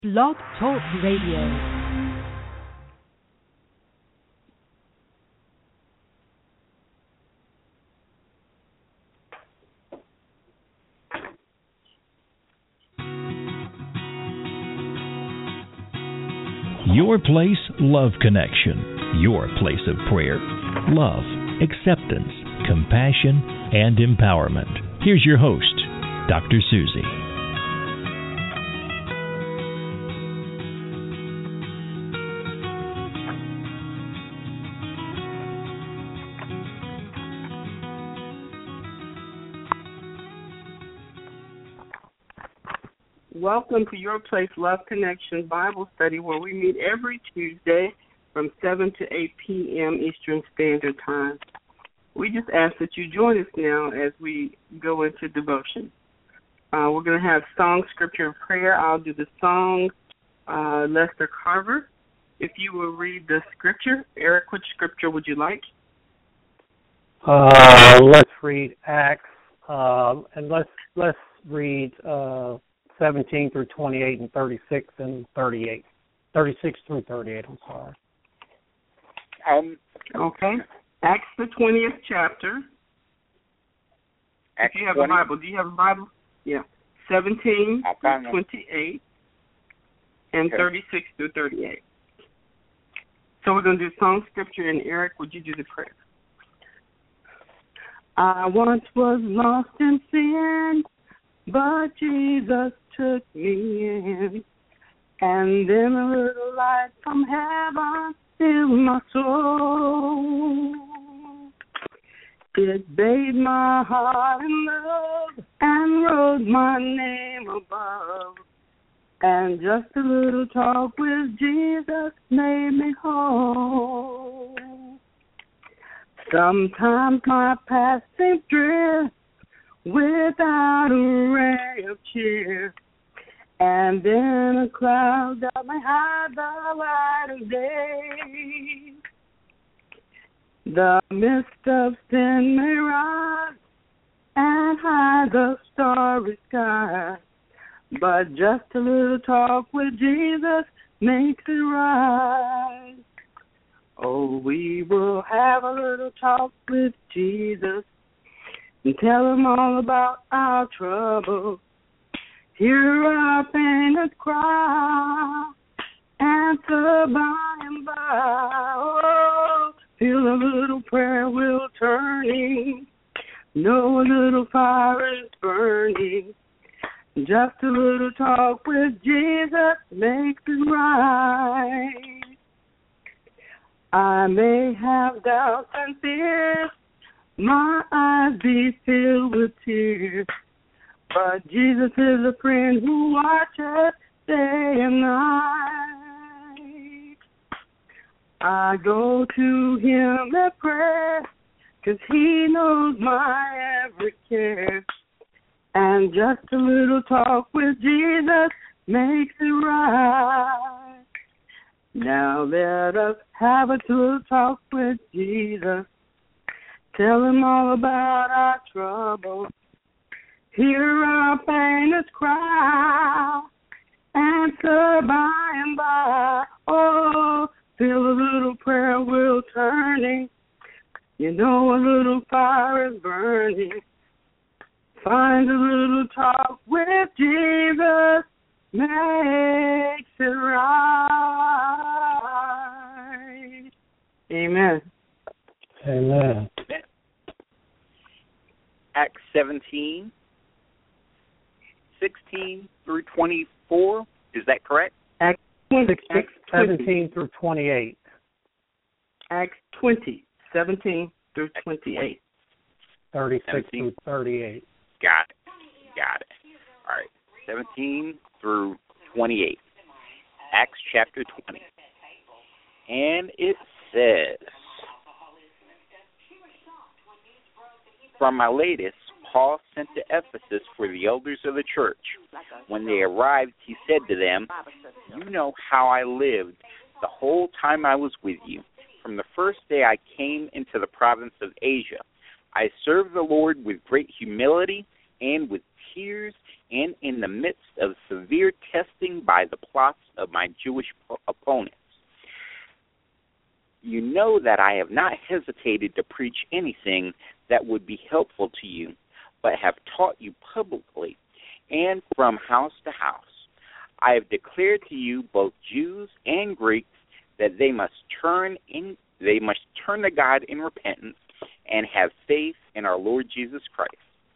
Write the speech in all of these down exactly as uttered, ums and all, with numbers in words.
Blog Talk Radio. Your Place Love Connection. Your place of prayer, love, acceptance, compassion, and empowerment. Here's your host, Doctor Susie. Welcome to Your Place Love Connection Bible Study, where we meet every Tuesday from seven to eight p.m. Eastern Standard Time. We just ask that you join us now as we go into devotion. Uh, we're going to have song, scripture, and prayer. I'll do the song. Uh, Lester Carver, if you will read the scripture. Eric, which scripture would you like? Uh, let's read Acts, uh, and let's let's read uh, seventeen through twenty-eight and thirty-six and thirty-eight. thirty-six through thirty-eight, I'm sorry. Um, okay. Acts the twentieth chapter. Acts if you have twenty? a Bible, do you have a Bible? Yeah. seventeen through twenty-eight and okay. thirty-six through thirty-eight. So we're going to do song, scripture, and Eric, would you do the prayer? I once was lost in sin, but Jesus took me in, and then a little light from heaven filled my soul. It bathed my heart in love and wrote my name above, and just a little talk with Jesus made me whole. Sometimes my past seems drear, without a ray of cheer, and then a cloud that may hide the light of day. The mist of sin may rise and hide the starry sky, but just a little talk with Jesus makes it right. Oh, we will have a little talk with Jesus and tell him all about our trouble. Hear our painted cry, answer by and by. Oh, feel a little prayer wheel turning, know a little fire is burning. Just a little talk with Jesus makes it right. I may have doubts and fears, my eyes be filled with tears, but Jesus is a friend who watches day and night. I go to him in prayer, 'cause he knows my every care, and just a little talk with Jesus makes it right. Now let us have a little talk with Jesus. Tell him all about our trouble. Hear our painless cry. Answer by and by. Oh, feel a little prayer wheel turning. You know a little fire is burning. Find a little talk with Jesus. Makes it right. Amen. Amen. Acts seventeen, sixteen through twenty-four. Is that correct? Acts twenty, Acts seventeen through twenty-eight. Acts twenty, seventeen through twenty-eight. thirty-six through thirty-eight. Got it. Got it. All right. seventeen through twenty-eight. Acts chapter twenty. And it says, from Miletus, Paul sent to Ephesus for the elders of the church. When they arrived, he said to them, you know how I lived the whole time I was with you. From the first day I came into the province of Asia, I served the Lord with great humility and with tears and in the midst of severe testing by the plots of my Jewish opponents. You know that I have not hesitated to preach anything that would be helpful to you, but have taught you publicly and from house to house. I have declared to you, both Jews and Greeks, that they must turn in they must turn to God in repentance and have faith in our Lord Jesus Christ.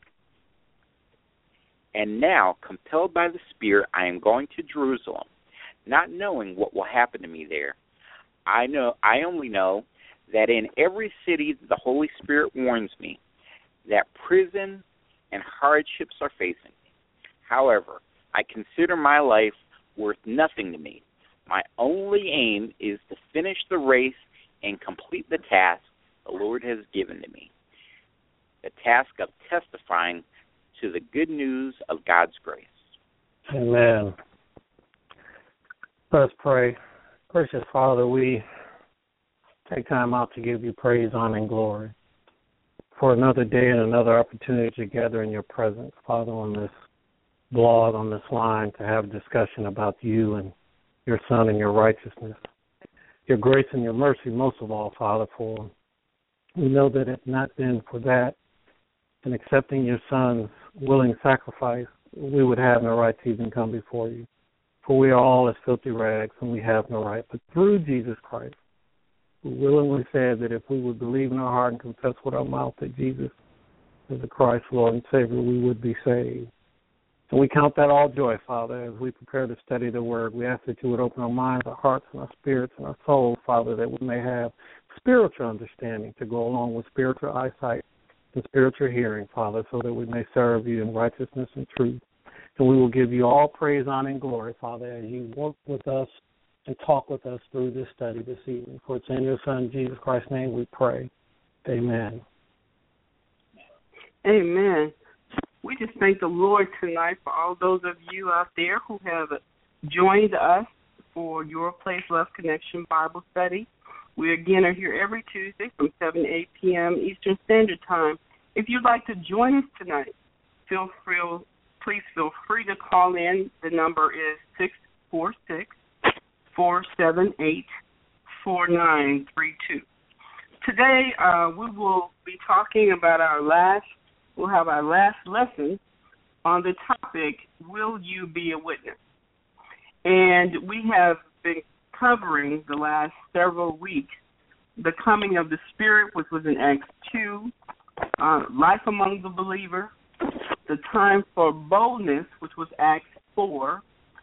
And now, compelled by the Spirit, I am going to Jerusalem, not knowing what will happen to me there. I know I only know that in every city the Holy Spirit warns me that prison and hardships are facing me. However, I consider my life worth nothing to me. My only aim is to finish the race and complete the task the Lord has given to me, the task of testifying to the good news of God's grace. Amen. Let us pray. Gracious Father, we take time out to give you praise, honor, and glory for another day and another opportunity to gather in your presence, Father, on this blog, on this line, to have a discussion about you and your Son and your righteousness, your grace and your mercy, most of all, Father, for we know that if not been for that and accepting your Son's willing sacrifice, we would have no right to even come before you. For we are all as filthy rags, and we have no right. But through Jesus Christ, who willingly said that if we would believe in our heart and confess with our mouth that Jesus is the Christ, Lord and Savior, we would be saved. And we count that all joy, Father, as we prepare to study the Word. We ask that you would open our minds, our hearts, and our spirits, and our souls, Father, that we may have spiritual understanding to go along with spiritual eyesight and spiritual hearing, Father, so that we may serve you in righteousness and truth. And we will give you all praise, honor, and glory, Father, as you work with us and talk with us through this study this evening. For it's in your Son, Jesus Christ's name, we pray. Amen. Amen. We just thank the Lord tonight for all those of you out there who have joined us for Your Place Love Connection Bible Study. We again are here every Tuesday from seven to eight p.m. Eastern Standard Time. If you'd like to join us tonight, feel free, please feel free to call in. The number is six four six, four seven eight, four nine three two. Today uh, we will be talking about our last We'll have our last lesson on the topic, Will You Be a Witness? And we have been covering the last several weeks the coming of the Spirit, which was in Acts two, uh, life among the believer, the time for boldness, which was Acts four,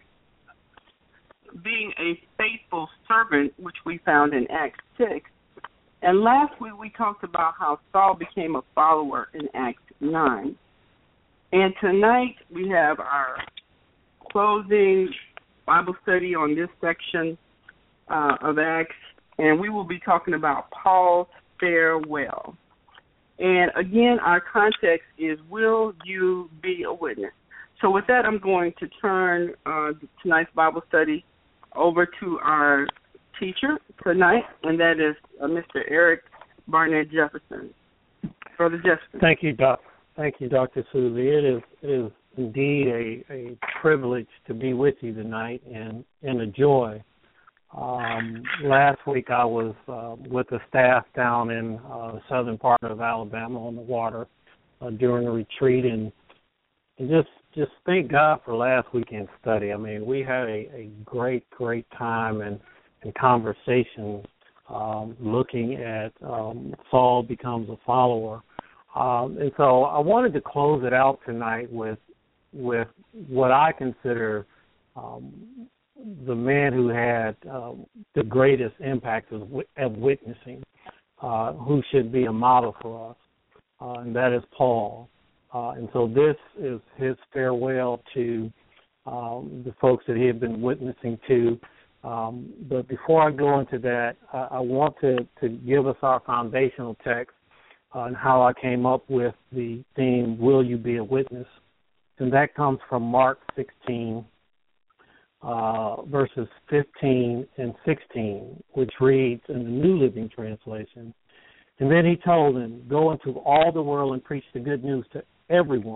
being a faithful servant, which we found in Acts six, and last week we talked about how Saul became a follower in Acts nine. And tonight we have our closing Bible study on this section uh, of Acts, and we will be talking about Paul's farewell. And again, our context is, will you be a witness? So with that, I'm going to turn uh, tonight's Bible study over to our teacher tonight, and that is uh, Mister Eric Barnett Jefferson. Brother Jefferson. Thank you, Doc. Thank you, Doctor Susie. It is, it is indeed a, a privilege to be with you tonight, and, and a joy. Um, last week I was uh, with the staff down in uh, the southern part of Alabama on the water uh, during a retreat, and, and just just thank God for last weekend's study. I mean, we had a, a great, great time and, and conversation um, looking at um, Saul becomes a follower. Um, and so I wanted to close it out tonight with with what I consider um, the man who had um, the greatest impact of, of witnessing, uh, who should be a model for us, uh, and that is Paul. Uh, and so this is his farewell to um, the folks that he had been witnessing to. Um, but before I go into that, I, I want to, to give us our foundational text uh, and how I came up with the theme, Will You Be a Witness? And that comes from Mark sixteen, uh, verses fifteen and sixteen, which reads in the New Living Translation, and then he told them, go into all the world and preach the good news to everyone.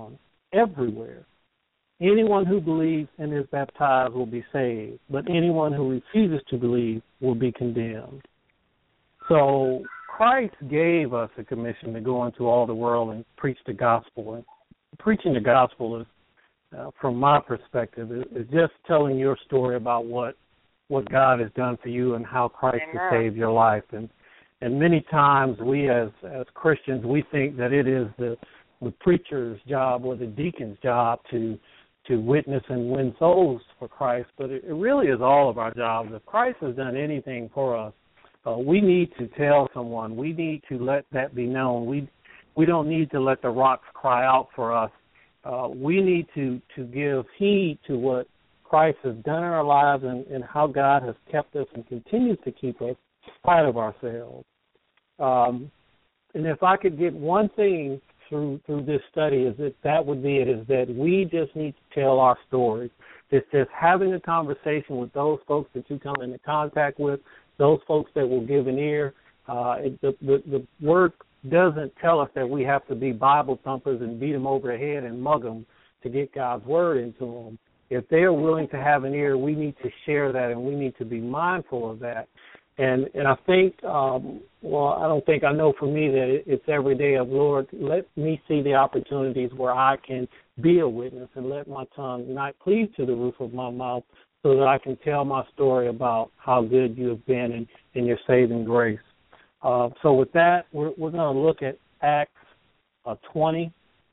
everywhere. Anyone who believes and is baptized will be saved, but anyone who refuses to believe will be condemned. So Christ gave us a commission to go into all the world and preach the gospel. And preaching the gospel is, uh, from my perspective, is, is just telling your story about what what God has done for you and how Christ Amen. has saved your life. And and many times we as as Christians, we think that it is the the preacher's job or the deacon's job to to witness and win souls for Christ, but it, it really is all of our jobs. If Christ has done anything for us, uh, we need to tell someone. We need to let that be known. We we don't need to let the rocks cry out for us. Uh, we need to, to give heed to what Christ has done in our lives and, and how God has kept us and continues to keep us in spite of ourselves. Um, and if I could get one thing through through this study, is that that would be it, is that we just need to tell our stories. It's just having a conversation with those folks that you come into contact with, those folks that will give an ear. Uh, it, the, the, the word doesn't tell us that we have to be Bible thumpers and beat them over the head and mug them to get God's word into them. If they are willing to have an ear, we need to share that, and we need to be mindful of that. And and I think, um, well, I don't think, I know for me that it, it's every day of, Lord, let me see the opportunities where I can be a witness and let my tongue not cleave to the roof of my mouth so that I can tell my story about how good you have been and, and your saving grace. Uh, so with that, we're, we're going to look at Acts uh, twenty,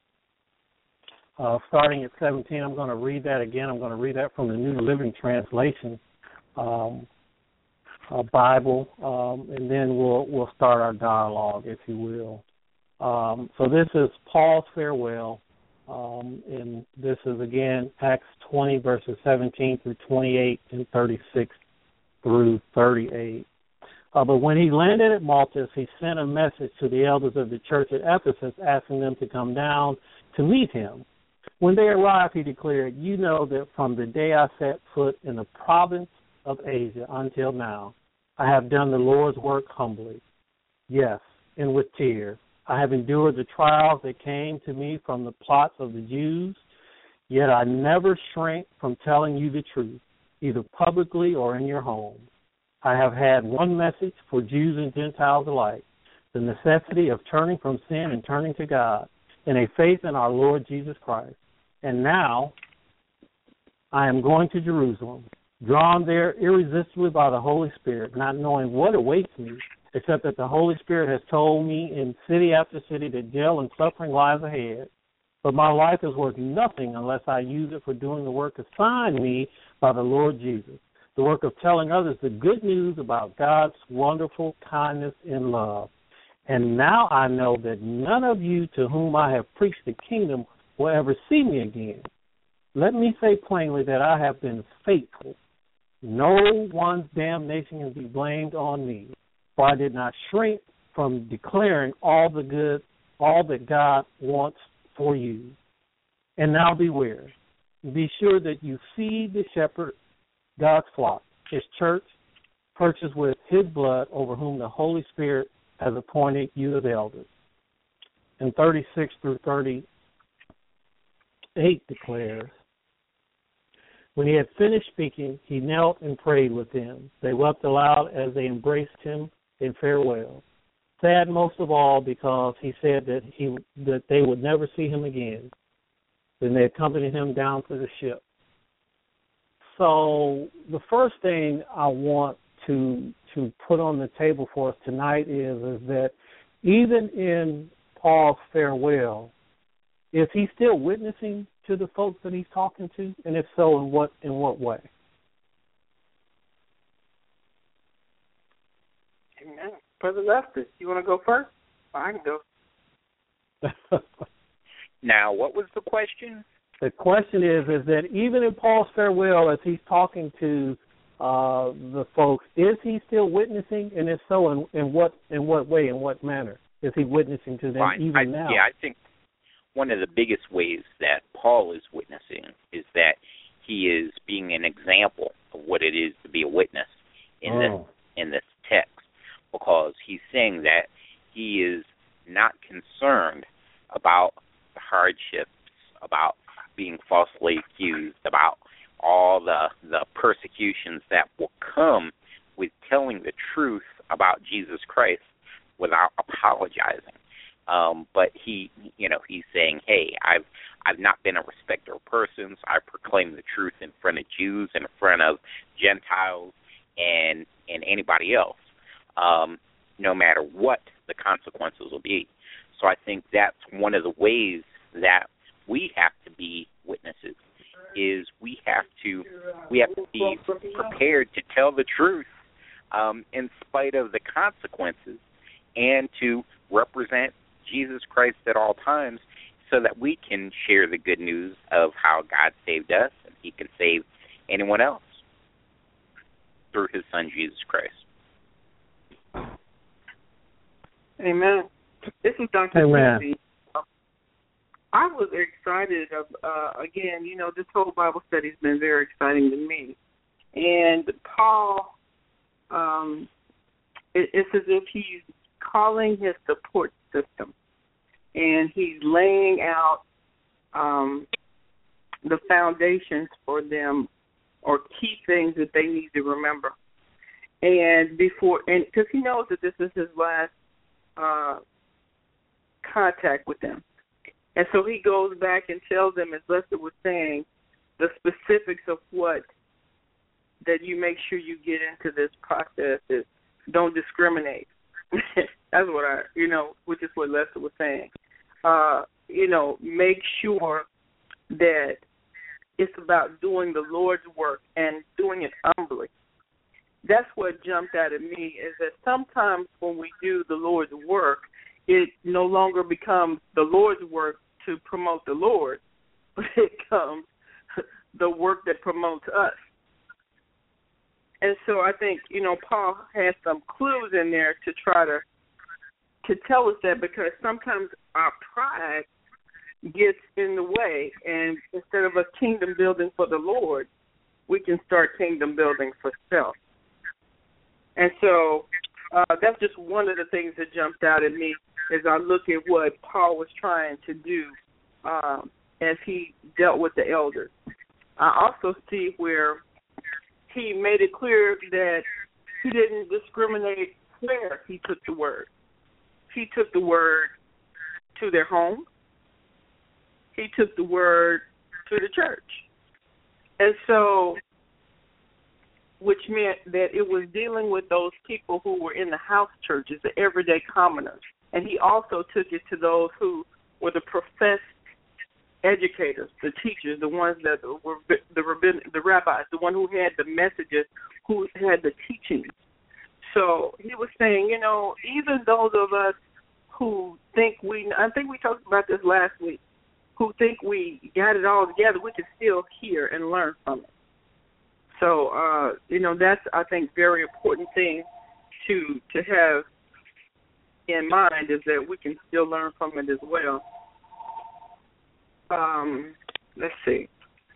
uh, starting at seventeen. I'm going to read that again. I'm going to read that from the New Living Translation. Um Uh, Bible, um, and then we'll we'll start our dialogue, if you will. Um, so this is Paul's farewell, um, and this is again Acts twenty verses seventeen through twenty-eight and thirty-six through thirty-eight. Uh, but when he landed at Malta, he sent a message to the elders of the church at Ephesus, asking them to come down to meet him. When they arrived, he declared, "You know that from the day I set foot in the province of Asia until now, I have done the Lord's work humbly, yes, and with tears. I have endured the trials that came to me from the plots of the Jews, yet I never shrank from telling you the truth, either publicly or in your home. I have had one message for Jews and Gentiles alike, the necessity of turning from sin and turning to God, and a faith in our Lord Jesus Christ. And now I am going to Jerusalem, drawn there irresistibly by the Holy Spirit, not knowing what awaits me, except that the Holy Spirit has told me in city after city that jail and suffering lies ahead. But my life is worth nothing unless I use it for doing the work assigned me by the Lord Jesus, the work of telling others the good news about God's wonderful kindness and love. And now I know that none of you to whom I have preached the kingdom will ever see me again. Let me say plainly that I have been faithful. No one's damnation can be blamed on me, for I did not shrink from declaring all the good, all that God wants for you. And now beware. Be sure that you feed the shepherd, God's flock, his church, purchased with his blood, over whom the Holy Spirit has appointed you as elders." And thirty-six through thirty-eight declares, "When he had finished speaking, he knelt and prayed with them. They wept aloud as they embraced him in farewell, sad most of all because he said that he that they would never see him again. Then they accompanied him down to the ship." So the first thing I want to to put on the table for us tonight is, is that even in Paul's farewell, is he still witnessing to the folks that he's talking to? And if so, in what in what way? Amen. Brother Lester, you want to go first? I can go. Now, what was the question? The question is, is that even in Paul's farewell, as he's talking to uh, the folks, is he still witnessing? And if so, in, in what in what way, in what manner is he witnessing to them Fine. even I, now? Yeah, I think one of the biggest ways that Paul is witnessing is that he is being an example of what it is to be a witness in oh. this in this text, because he's saying that he is not concerned about the hardships about being falsely accused, about all the the persecutions that will come with telling the truth about Jesus Christ without apologizing. Um, but he, you know, he's saying, hey, I've I've not been a respecter of persons. I proclaim the truth in front of Jews, in front of Gentiles, and and anybody else, um, no matter what the consequences will be. So I think that's one of the ways that we have to be witnesses, is we have to we have to be prepared to tell the truth um, in spite of the consequences, and to represent Jesus Christ at all times, so that we can share the good news of how God saved us, and he can save anyone else through his son, Jesus Christ. Amen. This is Doctor Amen. Susie. I was excited, of, uh, again, you know, this whole Bible study has been very exciting to me. And Paul, um, it, it's as if he's calling his support system, and he's laying out um, the foundations for them, or key things that they need to remember. And before, and because he knows that this is his last uh, contact with them. And so he goes back and tells them, as Lester was saying, the specifics of what that you make sure you get into this process is don't discriminate. That's what I, you know, which is what Lester was saying. Uh, you know, make sure that it's about doing the Lord's work and doing it humbly. That's what jumped out at me, is that sometimes when we do the Lord's work, it no longer becomes the Lord's work to promote the Lord, but it becomes the work that promotes us. And so I think, you know, Paul has some clues in there to try to to tell us that, because sometimes our pride gets in the way, and instead of a kingdom building for the Lord, we can start kingdom building for self. And so uh, that's just one of the things that jumped out at me as I look at what Paul was trying to do um, as he dealt with the elders. I also see where he made it clear that he didn't discriminate where he took the word. He took the word to their home. He took the word to the church. And so, which meant that it was dealing with those people who were in the house churches, the everyday commoners. And he also took it to those who were the professed educators, the teachers, the ones that were the rabbin, the rabbis, the one who had the messages, who had the teachings. So he was saying, you know, even those of us who think we, I think we talked about this last week, who think we got it all together, we can still hear and learn from it. So, uh, you know, that's, I think, very important thing to to have in mind, is that we can still learn from it as well. Um, let's see.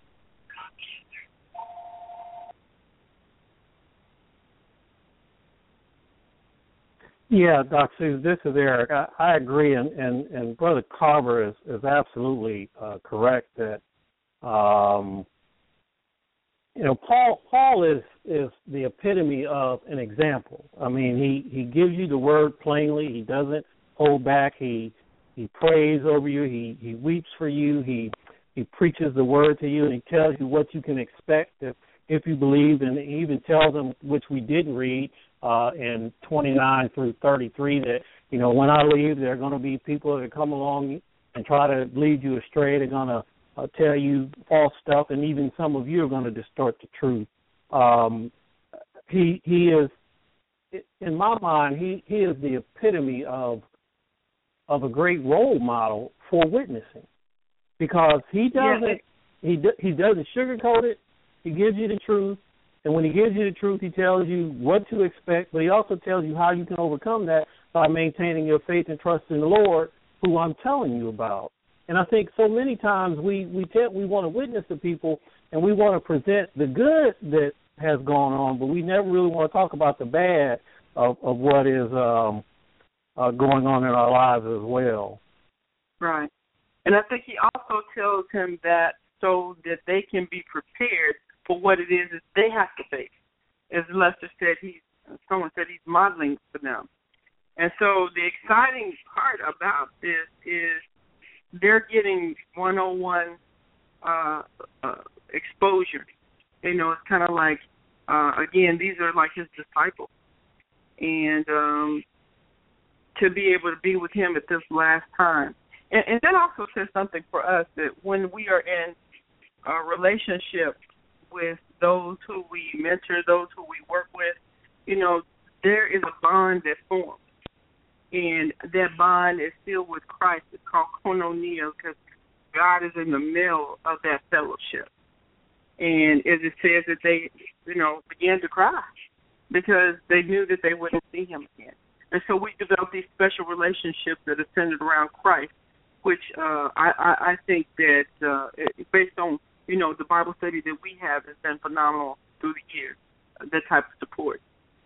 Yeah, Doctor Susan, this is Eric. I, I agree, and, and, and Brother Carver is, is absolutely uh, correct that, um, you know, Paul Paul is, is the epitome of an example. I mean, he, he gives you the word plainly. He doesn't hold back. He he prays over you. He, he weeps for you. He he preaches the word to you, and he tells you what you can expect if, if you believe, and he even tells them, which we didn't read, Uh, in twenty-nine through thirty-three, that, you know, when I leave, there are going to be people that come along and try to lead you astray. They're going to uh, tell you false stuff, and even some of you are going to distort the truth. Um, he he is, in my mind, he, he is the epitome of of a great role model for witnessing, because he doesn't yeah. he he doesn't sugarcoat it. He gives you the truth. And when he gives you the truth, he tells you what to expect, but he also tells you how you can overcome that by maintaining your faith and trust in the Lord, who I'm telling you about. And I think so many times we we tell, we want to witness to people, and we want to present the good that has gone on, but we never really want to talk about the bad of, of what is um, uh, going on in our lives as well. Right. And I think he also tells him that so that they can be prepared for what it is that they have to face. As Lester said, he's someone said he's modeling for them. And so the exciting part about this is they're getting one-on-one uh, uh, exposure. You know, it's kind of like, uh, again, these are like his disciples. And um, to be able to be with him at this last time. And, and that also says something for us, that when we are in a relationship with those who we mentor, those who we work with, you know, there is a bond that forms. And that bond is still with Christ. It's called koinonia, because God is in the middle of that fellowship. And as it says that they, you know, began to cry because they knew that they wouldn't see him again. And so we developed these special relationships that are centered around Christ, which uh, I, I, I think that uh, based on, you know, the Bible study that we have has been phenomenal through the years, that type of support.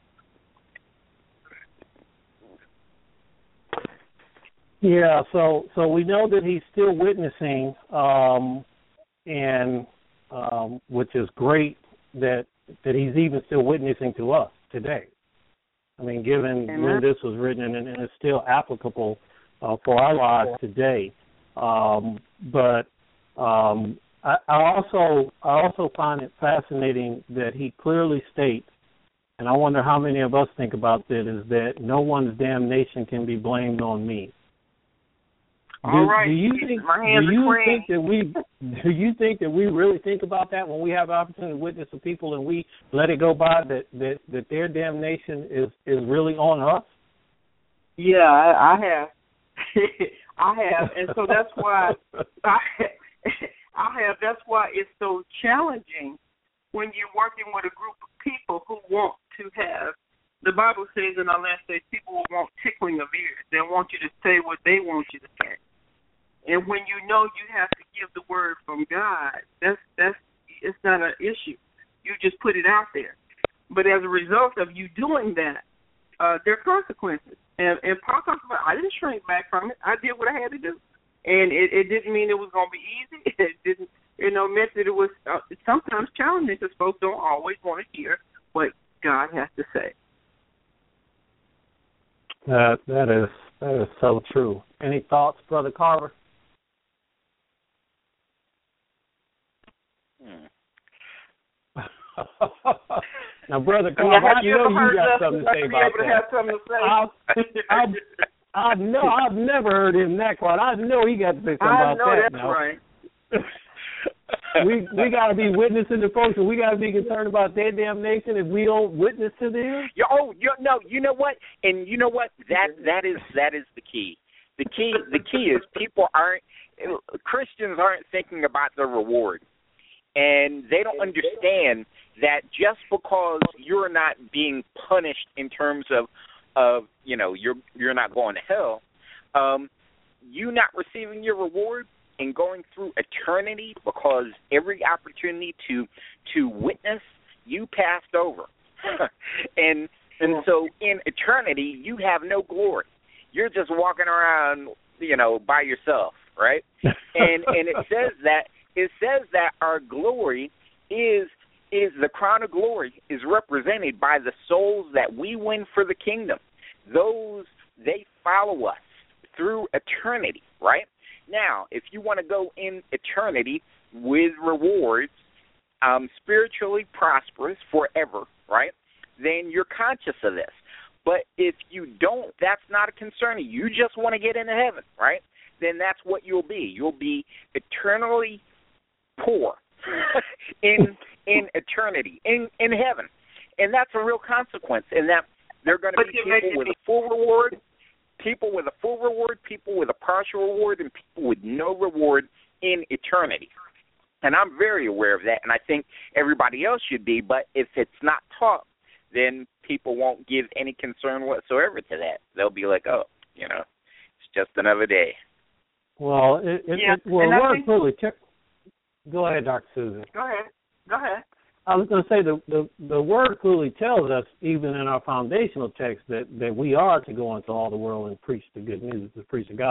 Yeah, so so we know that he's still witnessing, um, and um, which is great that that he's even still witnessing to us today. I mean, given Amen. When this was written, and, and it's still applicable uh, for our lives today. Um, but um, I, I also I also find it fascinating that he clearly states, and I wonder how many of us think about this, is that no one's damnation can be blamed on me. All do, right. do you think? Do you think that we? Do you think that we really think about that when we have the opportunity to witness to people and we let it go by that that, that their damnation is, is really on us? Yeah, I, I have. I have, and so that's why I, I have. That's why it's so challenging when you're working with a group of people who want to have. The Bible says in our last days, people will want tickling of ears. They want you to say what they want you to say. And when you know you have to give the word from God, that's that's it's not an issue. You just put it out there. But as a result of you doing that, uh, there are consequences. And, and Paul talks about, I didn't shrink back from it. I did what I had to do. And it, it didn't mean it was going to be easy. It didn't, you know, meant that it was uh, sometimes challenging because folks don't always want to hear what God has to say. That that is that is so true. Any thoughts, Brother Carver? Hmm. Now, Brother Carver, I know you got something to say about that. Have something to say. I've, I've, I've, no, I've never heard him that quiet. I know he got to say something I about know that that's now. Right. we we got to be witnessing to folks, and we got to be concerned about their damnation if we don't witness to them. Oh, you, no, you know what? And you know what? That that is that is the key. The key the key is people aren't Christians aren't thinking about the reward, and they don't understand that just because you're not being punished in terms of of you know you're you're not going to hell, um, you not receiving your reward and going through eternity because every opportunity to to witness you passed over, and and so in eternity you have no glory. You're just walking around, you know, by yourself, right? and and it says that it says that our glory is is the crown of glory is represented by the souls that we win for the kingdom. Those they follow us through eternity, right? Now, if you want to go in eternity with rewards, um, spiritually prosperous forever, right, then you're conscious of this. But if you don't, that's not a concern. You just want to get into heaven, right, then that's what you'll be. You'll be eternally poor in in eternity, in, in heaven. And that's a real consequence, in that there are going to be people with a full reward, people with a full reward, people with a partial reward, and people with no reward in eternity. And I'm very aware of that, and I think everybody else should be, but if it's not taught, then people won't give any concern whatsoever to that. They'll be like, oh, you know, it's just another day. Well, it, it, yeah. it well, and word think... clearly te- Go ahead, Doctor Susan. Go ahead. Go ahead. I was going to say the, the the word clearly tells us, even in our foundational text, that, that we are to go into all the world and preach the good news, to preach the gospel.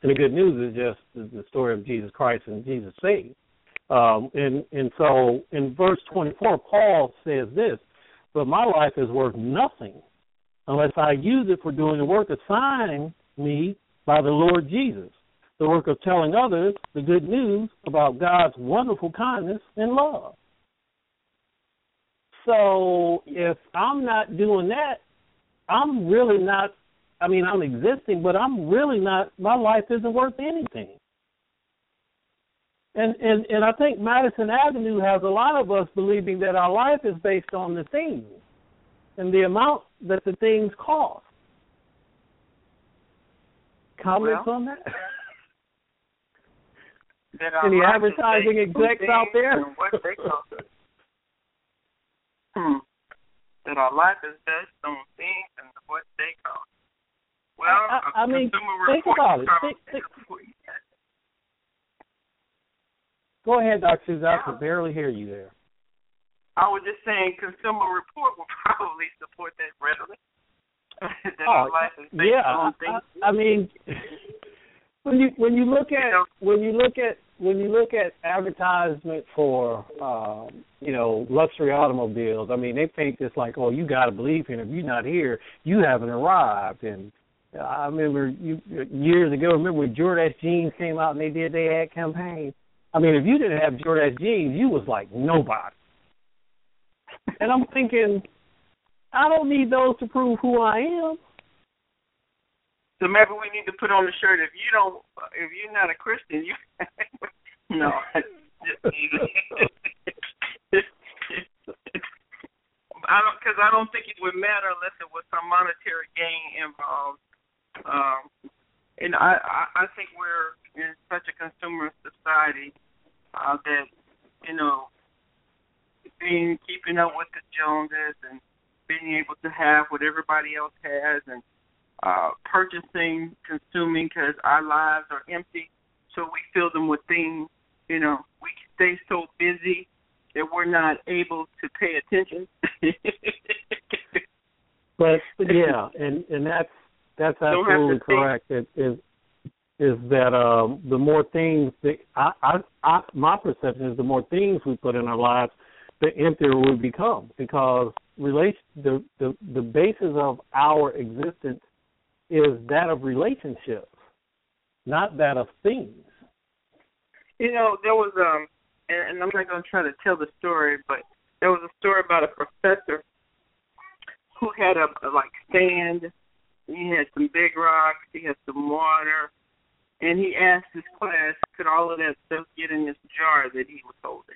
And the good news is just the, the story of Jesus Christ and Jesus saved. Um, and, and so in verse twenty-four, Paul says this, but my life is worth nothing unless I use it for doing the work assigned me by the Lord Jesus, the work of telling others the good news about God's wonderful kindness and love. So if I'm not doing that, I'm really not, I mean, I'm existing, but I'm really not, my life isn't worth anything. And, and and I think Madison Avenue has a lot of us believing that our life is based on the things and the amount that the things cost. Comments well, on that? that Any advertising execs out there? What they cost. hmm. That our life is based on things and what they cost. Well, I, I, I mean, think about it. Think, think, Go ahead, Doctor Susan. I could barely hear you there. I was just saying Consumer Report will probably support that readily. that oh, our life is based yeah. on things. I, I mean, when you when you look at when you look at when you look at advertisement for um, you know luxury automobiles, I mean they paint this like, oh, you got to believe in it. If you're not here, you haven't arrived. And I remember you, years ago. Remember when Jordache jeans came out and they did their ad campaign. I mean, if you didn't have Jordache jeans, you was like nobody. And I'm thinking, I don't need those to prove who I am. So maybe we need to put on the shirt, if you don't, if you're not a Christian, you no. I don't, because I don't think it would matter unless there was some monetary gain involved. Um, and I, I, I think we're in such a consumer society uh, that, you know, being keeping up with the Joneses and being able to have what everybody else has and uh, purchasing, consuming, because our lives are empty, so we fill them with things. You know, we stay so busy that we're not able to pay attention. But yeah, and and that's that's absolutely correct. It is is that um, the more things that I, I, I my perception is the more things we put in our lives, the emptier we become, because relation the, the the basis of our existence is that of relationships, not that of things. You know, there was um, and I'm not going to try to tell the story, but there was a story about a professor who had a, a like sand. He had some big rocks. He had some water. And he asked his class, could all of that stuff get in this jar that he was holding?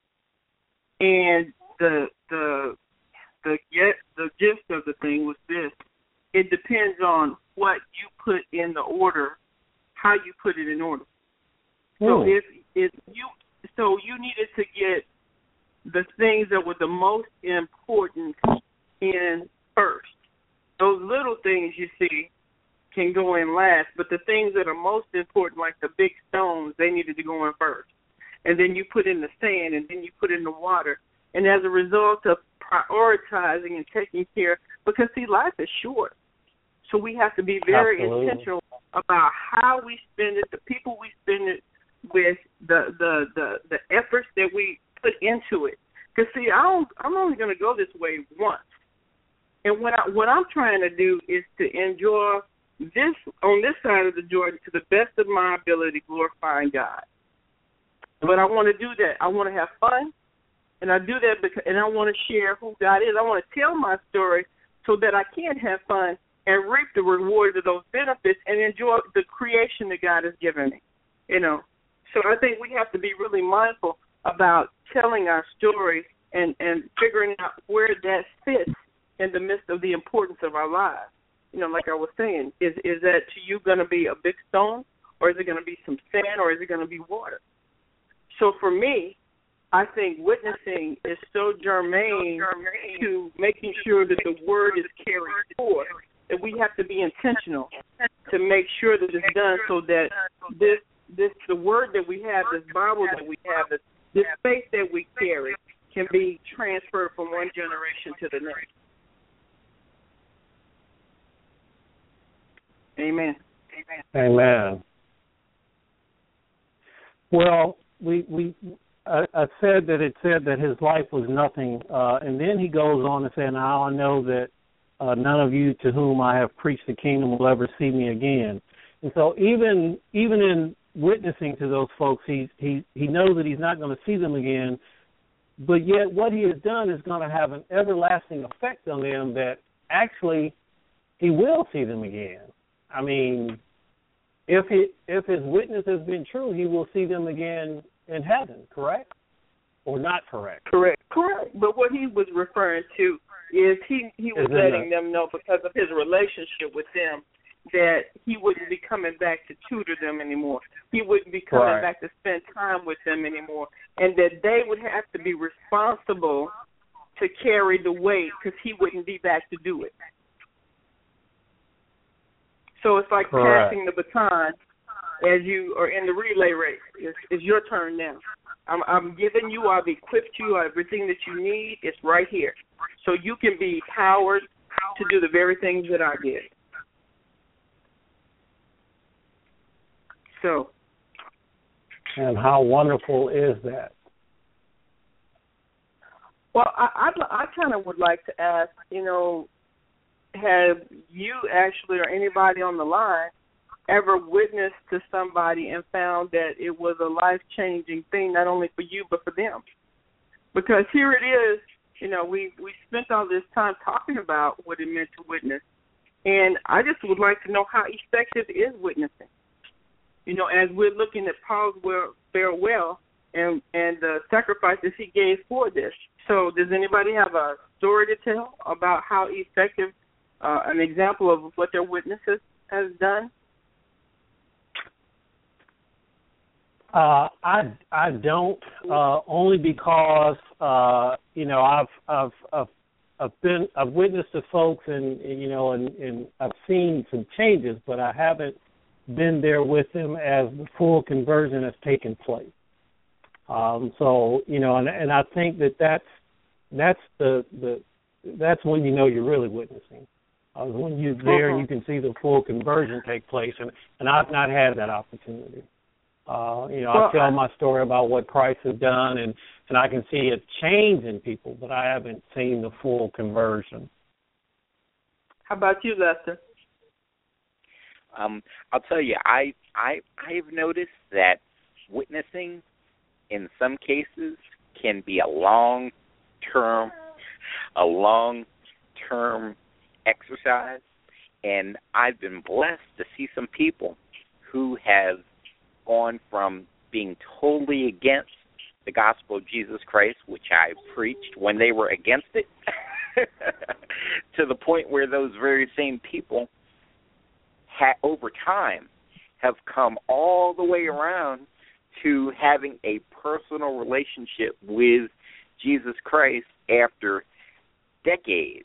And the the the the gist of the thing was this: it depends on what you put in the order, how you put it in order. Mm. So if if you so you needed to get the things that were the most important in first. Those little things you see can go in last, but the things that are most important, like the big stones, they needed to go in first. And then you put in the sand, and then you put in the water. And as a result of prioritizing and taking care, because, see, life is short. So we have to be very Absolutely. intentional about how we spend it, the people we spend it with, the the the, the efforts that we put into it. Because, see, I don't, I'm only going to go this way once. And what, I, what I'm trying to do is to enjoy this on this side of the Jordan to the best of my ability, glorifying God. But I want to do that. I want to have fun, and I do that because, and I want to share who God is. I want to tell my story so that I can have fun and reap the rewards of those benefits and enjoy the creation that God has given me. You know, so I think we have to be really mindful about telling our story and, and figuring out where that fits in the midst of the importance of our lives. You know, like I was saying, is is that to you going to be a big stone, or is it going to be some sand, or is it going to be water? So for me, I think witnessing is so germane, so germane to making sure that the word is carried forth, that we have to be intentional to make sure that it's done so that this this the word that we have, this Bible that we have, this, this faith that we carry can be transferred from one generation to the next. Amen. Amen. Well, we we I, I said that it said that his life was nothing, uh, and then he goes on to say, "Now I know that uh, none of you to whom I have preached the kingdom will ever see me again." And so, even even in witnessing to those folks, he he he knows that he's not going to see them again. But yet, what he has done is going to have an everlasting effect on them. That actually, he will see them again. I mean, if he if his witness has been true, he will see them again in heaven. Correct, or not correct? Correct, correct. But what he was referring to is he he was letting them know because of his relationship with them that he wouldn't be coming back to tutor them anymore. He wouldn't be coming Right. back to spend time with them anymore, and that they would have to be responsible to carry the weight because he wouldn't be back to do it. So it's like Correct. passing the baton as you are in the relay race. It's, it's your turn now. I'm, I'm giving you, I've equipped you, everything that you need. It's right here. So you can be powered to do the very things that I did. So, And how wonderful is that? well, I, I, I kind of would like to ask, you know, have you actually or anybody on the line ever witnessed to somebody and found that it was a life-changing thing, not only for you but for them? Because here it is, you know, we, we spent all this time talking about what it meant to witness, and I just would like to know how effective is witnessing. You know, as we're looking at Paul's farewell and, and the sacrifices he gave for this. So does anybody have a story to tell about how effective, uh, an example of what their witnesses has done? Uh, I I don't uh, only because uh, you know I've I've I've I've been I've witnessed to folks and, and you know and, and I've seen some changes, but I haven't been there with them as the full conversion has taken place. Um, so you know, and, and I think that that's that's the the that's when you know you're really witnessing. Uh, when you're there, Uh-huh. you can see the full conversion take place, and, and I've not had that opportunity. Uh, you know, Well, I tell I- my story about what Christ has done, and, and I can see a change in people, but I haven't seen the full conversion. How about you, Lester? Um, I'll tell you, I I I've noticed that witnessing, in some cases, can be a long term, a long term exercise, and I've been blessed to see some people who have gone from being totally against the gospel of Jesus Christ, which I preached when they were against it, to the point where those very same people ha- over time have come all the way around to having a personal relationship with Jesus Christ after decades.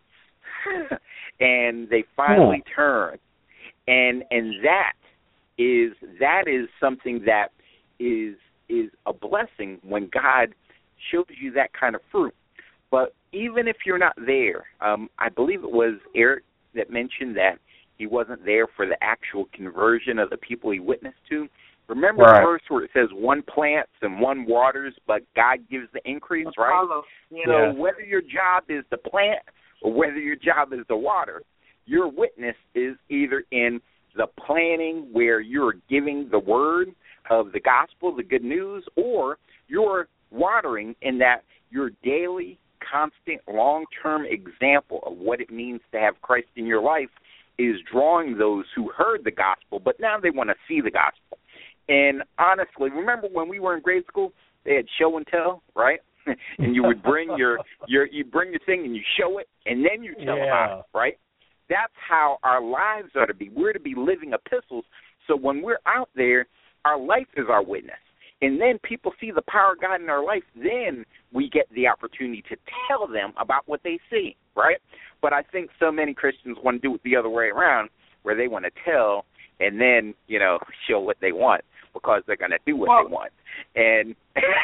And they finally Yeah. turn. And and that is that is something that is is a blessing when God shows you that kind of fruit. But even if you're not there, um, I believe it was Eric that mentioned that he wasn't there for the actual conversion of the people he witnessed to. Remember Right. the verse where it says one plants and one waters, but God gives the increase, right? Apollo. Yeah. So Yes. whether your job is to plant or whether your job is to water, your witness is either in the planting where you're giving the word of the gospel, the good news, or you're watering in that your daily, constant, long-term example of what it means to have Christ in your life is drawing those who heard the gospel, but now they want to see the gospel. And honestly, remember when we were in grade school, they had show and tell, right? And you would bring your, your you bring your thing and you show it, and then you tell Yeah. about it, right? That's how our lives are to be. We're to be living epistles. So when we're out there, our life is our witness. And then people see the power of God in our life. Then we get the opportunity to tell them about what they see, right? But I think so many Christians want to do it the other way around, where they want to tell and then, you know, show what they want because they're going to do what Well, they want. And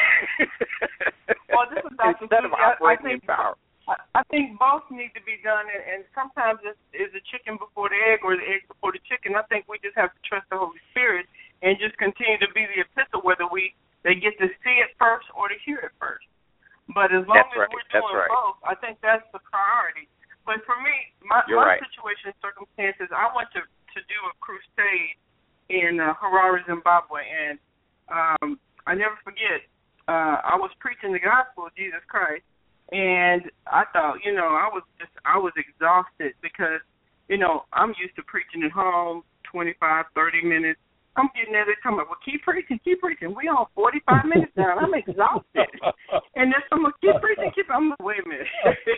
well, this is Doctor instead of Susie, I- I operating in think- power. I, I think both need to be done, and, and sometimes it's, it's the chicken before the egg or the egg before the chicken. I think we just have to trust the Holy Spirit and just continue to be the epistle, whether we they get to see it first or to hear it first. But as long that's as right. we're doing right. both, I think that's the priority. But for me, my, my right. situation and circumstances, I went to, to do a crusade in uh, Harare, Zimbabwe, and um, I never forget, uh, I was preaching the gospel of Jesus Christ, and I thought, you know, I was just, I was exhausted because, you know, I'm used to preaching at home, twenty-five, thirty minutes. I'm getting there, they're talking about, well, keep preaching, keep preaching. We on forty-five minutes now, and I'm exhausted. And then someone, keep preaching, keep, I'm like, wait a minute.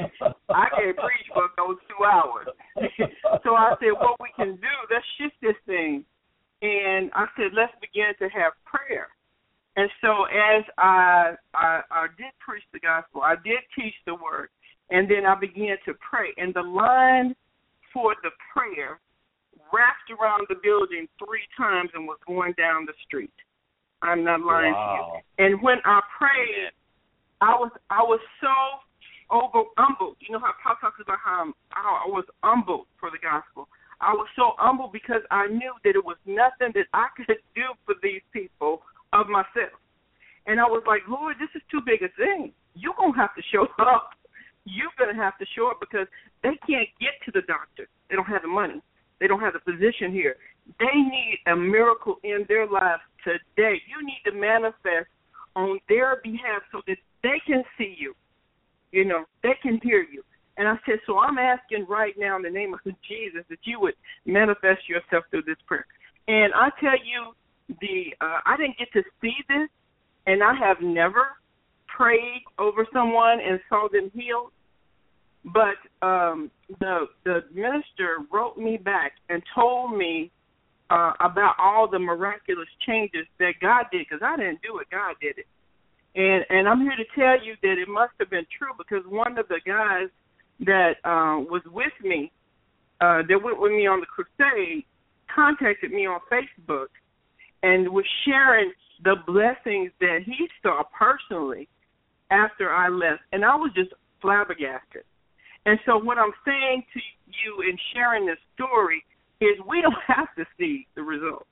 I can't preach for those two hours. So I said, what we can do, let's shift this thing. And I said, let's begin to have prayer. And so as I, I I did preach the gospel, I did teach the word, and then I began to pray. And the line for the prayer wrapped around the building three times and was going down the street. I'm not lying wow. to you. And when I prayed, I was I was so over humbled. You know how Paul talks about how, how I was humbled for the gospel. I was so humbled because I knew that it was nothing that I could do for these people of myself. And I was like, Lord, this is too big a thing. You're going to have to show up. You're going to have to show up because they can't get to the doctor. They don't have the money. They don't have the physician here. They need a miracle in their lives today. You need to manifest on their behalf so that they can see you. You know, they can hear you. And I said, so I'm asking right now in the name of Jesus that you would manifest yourself through this prayer. And I tell you, the uh, I didn't get to see this, and I have never prayed over someone and saw them healed. But um, the the minister wrote me back and told me uh, about all the miraculous changes that God did, because I didn't do it, God did it. And and I'm here to tell you that it must have been true, because one of the guys that uh, was with me, uh, that went with me on the crusade, contacted me on Facebook and was sharing the blessings that he saw personally after I left. And I was just flabbergasted. And so what I'm saying to you in sharing this story is we don't have to see the results.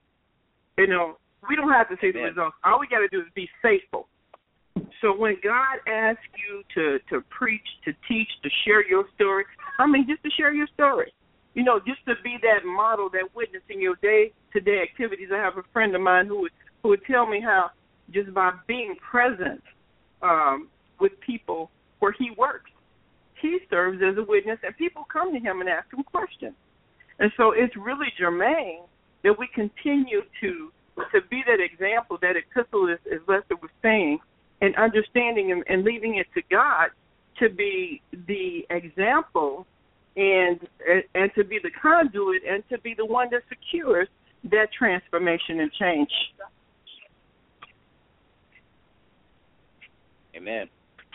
You know, we don't have to see the results. All we got to do is be faithful. So when God asks you to, to preach, to teach, to share your story, I mean, just to share your story. You know, just to be that model, that witness in your day-to-day activities. I have a friend of mine who would, who would tell me how just by being present um, with people where he works, he serves as a witness, and people come to him and ask him questions. And so it's really germane that we continue to to be that example, that epistle, as, as Lester was saying, and understanding and, and leaving it to God to be the example and and to be the conduit and to be the one that secures that transformation and change. Amen.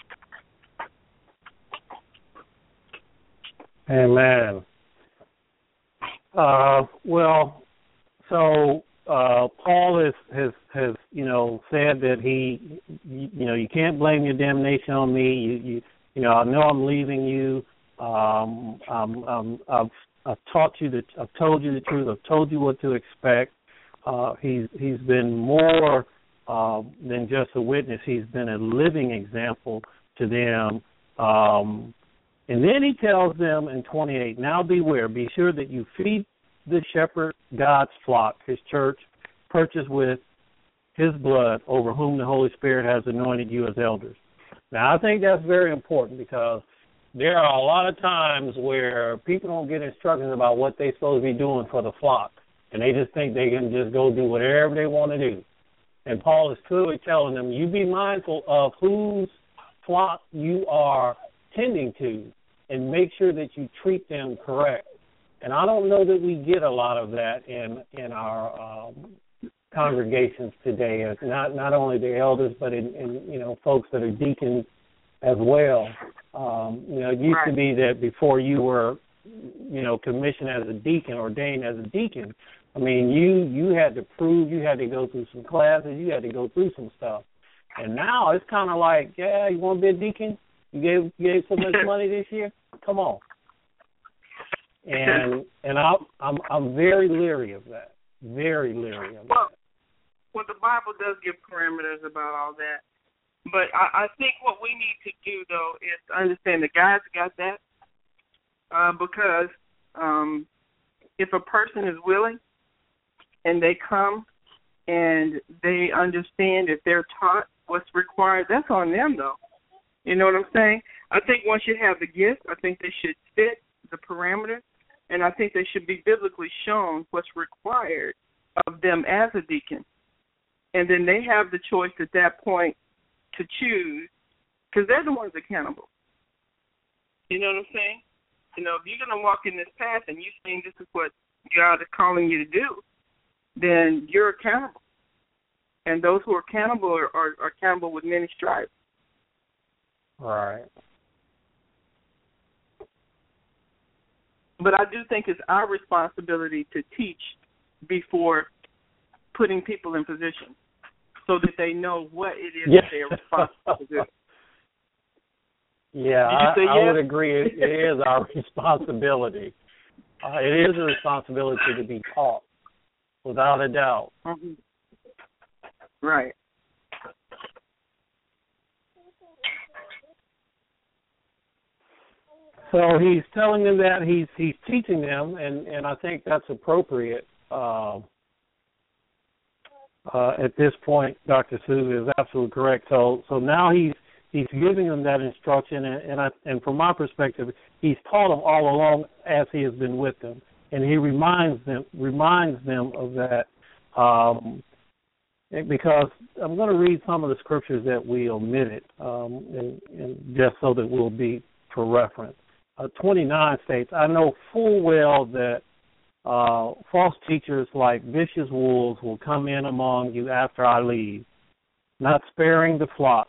Amen. Uh, well, so uh, Paul has, has has you know said that he you, you know you can't blame your damnation on me. You you you know I know I'm leaving you. Um, um, um, I've I've taught you the I've told you the truth. I've told you what to expect. Uh, he's he's been more uh, than just a witness. He's been a living example to them. Um, And then he tells them in twenty-eight, now beware, be sure that you feed the shepherd God's flock, his church, purchased with his blood, over whom the Holy Spirit has anointed you as elders. Now, I think that's very important, because there are a lot of times where people don't get instructions about what they're supposed to be doing for the flock, and they just think they can just go do whatever they want to do. And Paul is clearly telling them, you be mindful of whose flock you are tending to, and make sure that you treat them correct. And I don't know that we get a lot of that in in our um, congregations today. It's not not only the elders, but in, in you know folks that are deacons as well. Um, you know, it used right. to be that before you were, you know, commissioned as a deacon, ordained as a deacon, I mean, you you had to prove, you had to go through some classes, you had to go through some stuff. And now it's kind of like, yeah, you want to be a deacon? You gave you gave so much money this year? Come on. And and I'm I'm I'm very leery of that. Very leery of well, that. well, the Bible does give parameters about all that. But I, I think what we need to do, though, is to understand the guys got that uh, because um, if a person is willing and they come and they understand if they're taught what's required, that's on them, though. You know what I'm saying? I think once you have the gift, I think they should fit the parameters, and I think they should be biblically shown what's required of them as a deacon. And then they have the choice at that point to choose, because they're the ones accountable. You know what I'm saying? You know, if you're going to walk in this path and you're saying this is what God is calling you to do, then you're accountable. And those who are accountable are, are, are accountable with many stripes. Right. But I do think it's our responsibility to teach before putting people in position so that they know what it is yes. that they're responsible to do. Yeah, I, yes? I would agree. It, it is our responsibility. Uh, it is a responsibility to be taught, without a doubt. Mm-hmm. Right. So he's telling them that he's he's teaching them, and, and I think that's appropriate. Uh, uh, at this point, Doctor Sue is absolutely correct. So so now he's he's giving them that instruction, and and, I, and from my perspective, he's taught them all along as he has been with them, and he reminds them reminds them of that. Um, because I'm going to read some of the scriptures that we omitted, um, and, and just so that we'll be for reference. Uh, twenty-nine states, I know full well that uh, false teachers like vicious wolves will come in among you after I leave, not sparing the flock.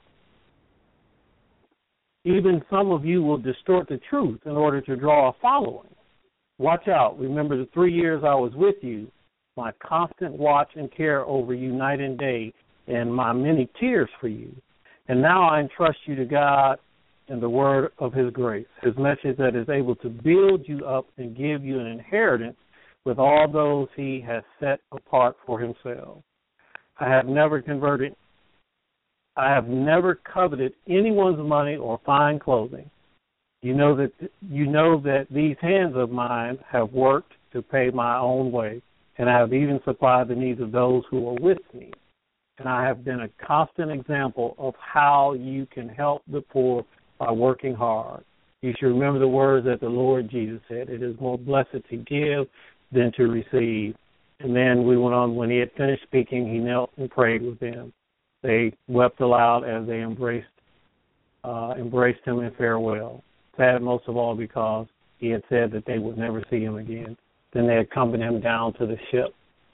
Even some of you will distort the truth in order to draw a following. Watch out. Remember the three years I was with you, my constant watch and care over you night and day, and my many tears for you. And now I entrust you to God and the word of his grace, his message that is able to build you up and give you an inheritance with all those he has set apart for himself. I have never converted, I have never coveted anyone's money or fine clothing. You know that you know that these hands of mine have worked to pay my own way, and I have even supplied the needs of those who are with me. And I have been a constant example of how you can help the poor by working hard. You should remember the words that the Lord Jesus said, it is more blessed to give than to receive. And then we went on, when he had finished speaking, he knelt and prayed with them. They wept aloud as they embraced uh, embraced him in farewell. Sad most of all because he had said that they would never see him again. Then they accompanied him down to the ship.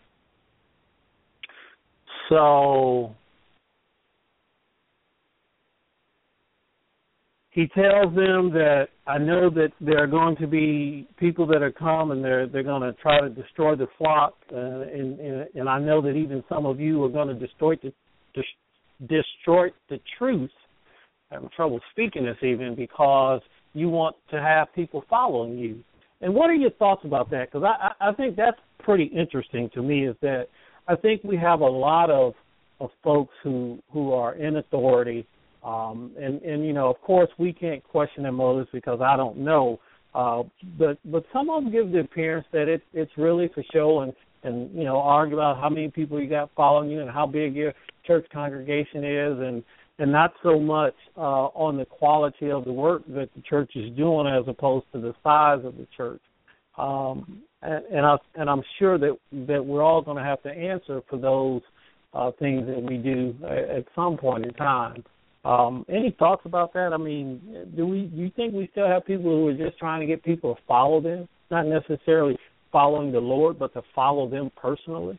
So he tells them that I know that there are going to be people that are come and they're they're going to try to destroy the flock, uh, and, and and I know that even some of you are going to destroy the destroy the truth. I'm having trouble speaking this evening because you want to have people following you. And what are your thoughts about that? Because I, I think that's pretty interesting to me, is that I think we have a lot of, of folks who, who are in authority. Um, and, and, you know, of course, we can't question their motives because I don't know. Uh, but but some of them give the appearance that it, it's really for show and, and, you know, argue about how many people you got following you and how big your church congregation is, and, and not so much uh, on the quality of the work that the church is doing as opposed to the size of the church. Um, and, and, I, and I'm sure that, that we're all going to have to answer for those uh, things that we do at, at some point in time. Um, any thoughts about that? I mean, do we do you think we still have people who are just trying to get people to follow them, not necessarily following the Lord, but to follow them personally?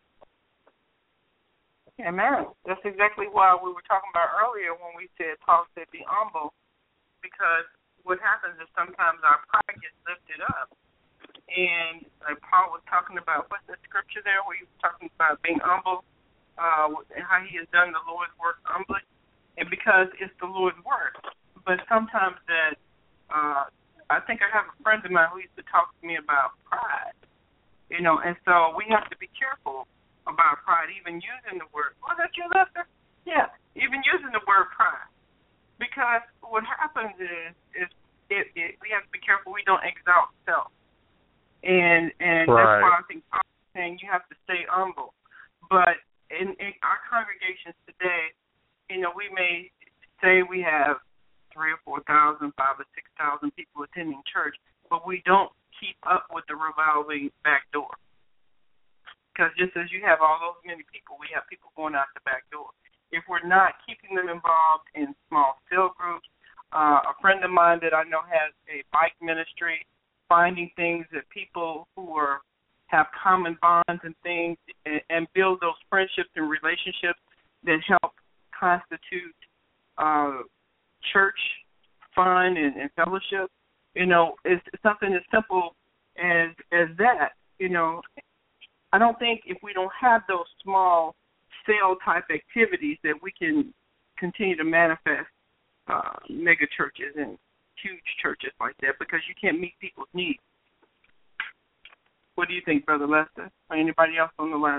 Amen. That's exactly why we were talking about earlier when we said Paul said be humble, because what happens is sometimes our pride gets lifted up. And like Paul was talking about, what's the scripture there where he was talking about being humble, uh, and how he has done the Lord's work humbly? And because it's the Lord's work. But sometimes that, uh, I think I have a friend of mine who used to talk to me about pride, you know, and so we have to be careful about pride, even using the word. Was that you, Lester? Yeah, even using the word pride. Because what happens is, is it, it, we have to be careful we don't exalt self. And and right. that's why I think I'm saying you have to stay humble. But in, in our congregations today, you know, we may say we have three or four thousand, five or six thousand people attending church, but we don't keep up with the revolving back door. Because just as you have all those many people, we have people going out the back door. If we're not keeping them involved in small cell groups, uh, a friend of mine that I know has a bike ministry, finding things that people who are have common bonds and things, and, and build those friendships and relationships that help constitute uh, church fun and, and fellowship. You know, it's something as simple as as that. You know, I don't think if we don't have those small cell type activities that we can continue to manifest uh, mega churches and huge churches like that, because you can't meet people's needs. What do you think, Brother Lester, or anybody else on the line?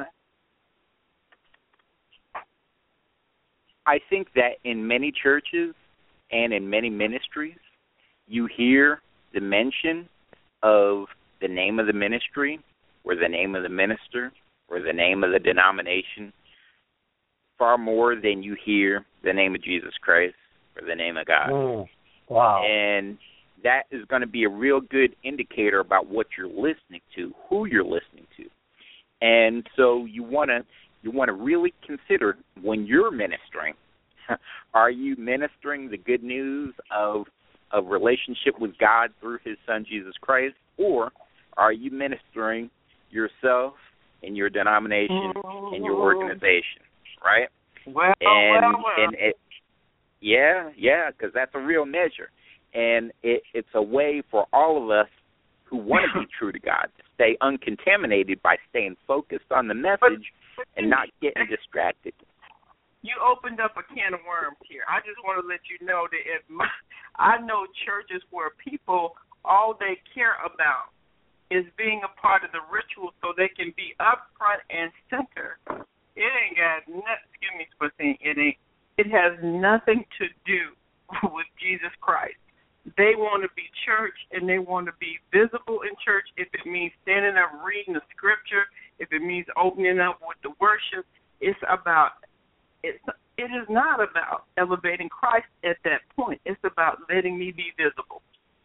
I think that in many churches and in many ministries, you hear the mention of the name of the ministry or the name of the minister or the name of the denomination far more than you hear the name of Jesus Christ or the name of God. Mm, wow. And that is going to be a real good indicator about what you're listening to, who you're listening to. And so you want to you want to really consider when you're ministering, are you ministering the good news of a relationship with God through his son, Jesus Christ, or are you ministering yourself and your denomination and your organization, right? Well, and, well, well. And it, yeah, yeah, because that's a real measure. And it, it's a way for all of us who want to be true to God to stay uncontaminated by staying focused on the message but, but and not getting distracted. You opened up a can of worms here. I just want to let you know that if my, I know churches where people, all they care about is being a part of the ritual so they can be up front and center. It ain't got nothing, excuse me for saying it ain't, it has nothing to do with Jesus Christ. They want to be church, and they want to be visible in church. If it means standing up reading the scripture, if it means opening up with the worship, it's about, it's, it is not about elevating Christ at that point. It's about letting me be visible.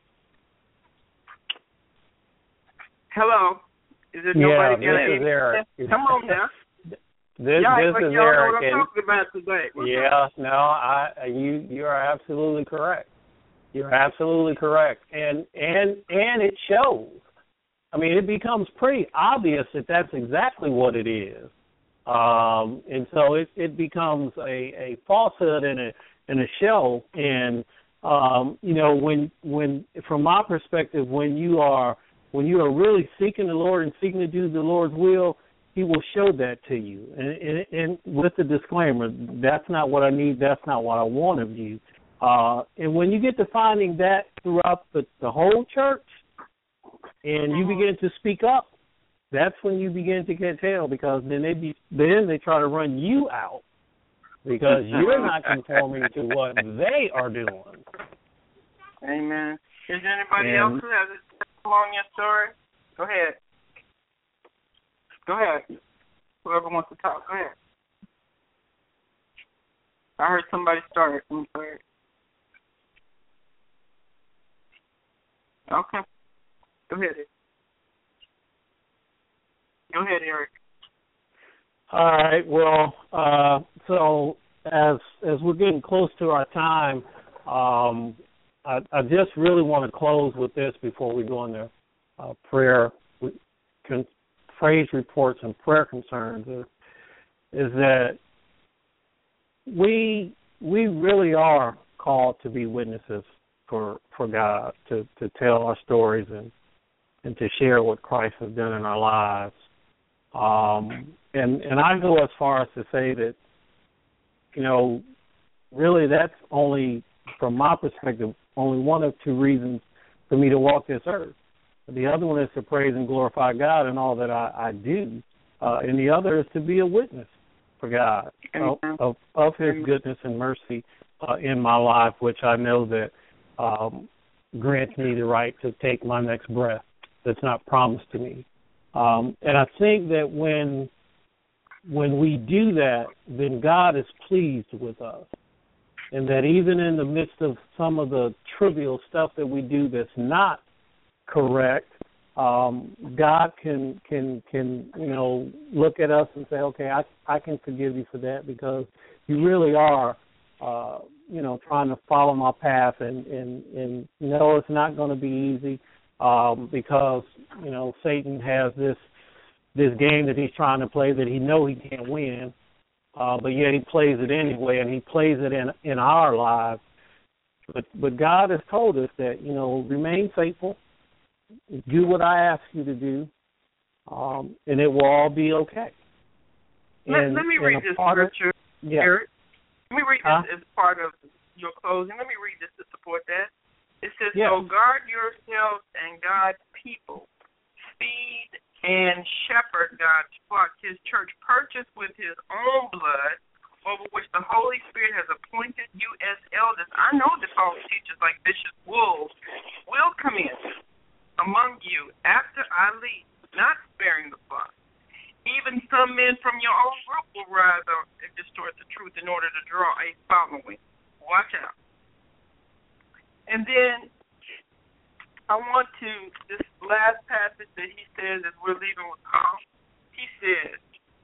Hello? Is there yeah, nobody this is Eric. Come on now. This, yeah, this like is y'all Eric. Know what I'm talking about today. What's yeah, that? no, I you you are absolutely correct. You're absolutely correct, and and and it shows. I mean, it becomes pretty obvious that that's exactly what it is, um, and so it it becomes a, a falsehood and a and a show. And um, you know, when when from my perspective, when you are when you are really seeking the Lord and seeking to do the Lord's will, He will show that to you, and, and, and with the disclaimer, that's not what I need, that's not what I want of you. Uh, and when you get to finding that throughout the, the whole church, and you begin to speak up, that's when you begin to get hell, because then they be, then they try to run you out because you're not conforming to what they are doing. Amen. Is there anybody and, else who has a along your story? Go ahead. Go ahead. Whoever wants to talk, go ahead. I heard somebody start. I'm sorry. Okay. Go ahead. Go ahead, Eric. All right. Well, uh, so as as we're getting close to our time, um, I, I just really want to close with this before we go into uh, prayer. We can, praise reports and prayer concerns is, is that we we really are called to be witnesses for for God, to, to tell our stories and and to share what Christ has done in our lives. Um, and and I go as far as to say that, you know, really that's only, from my perspective, only one of two reasons for me to walk this earth. The other one is to praise and glorify God in all that I, I do. uh, and the other is to be a witness for God of, of, of His goodness and mercy uh, in my life, which I know that um, grants me the right to take my next breath that's not promised to me. Um, and I think that when when we do that, then God is pleased with us. And that even in the midst of some of the trivial stuff that we do that's not correct, um, God can can can you know look at us and say, okay, I I can forgive you for that because you really are uh, you know trying to follow my path, and and and no, it's not going to be easy um, because you know Satan has this this game that he's trying to play that he know he can't win, uh, but yet he plays it anyway, and he plays it in in our lives. But but God has told us that you know remain faithful. Do what I ask you to do, um, and it will all be okay. And, let, let me read this scripture, of, yeah. Eric. Let me read huh? this as part of your closing. Let me read this to support that. It says, yes. So guard yourselves and God's people. Feed and shepherd God's flock, His church purchased with His own blood, over which the Holy Spirit has appointed you as elders. I know that false teachers like Bishop Wolves will come in among you after I leave, not sparing the flock. Even some men from your own group will rise up and distort the truth in order to draw a following. Watch out. And then I want to, this last passage that he says as we're leaving with Paul, he says,